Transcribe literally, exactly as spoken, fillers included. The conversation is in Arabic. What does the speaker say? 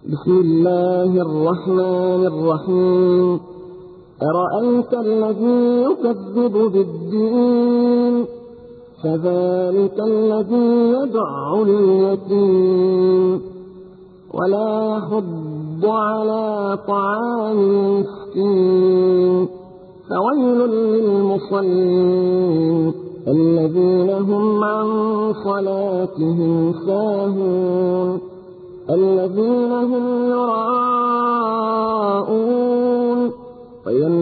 بسم الله الرحمن الرحيم. أرأيت الذي يكذب بالدين فذلك الذي يدع اليتيم ولا يحض على طعام المسكين فويل للمصلين الذين هم عن صلاتهم ساهون الذين هم يراءون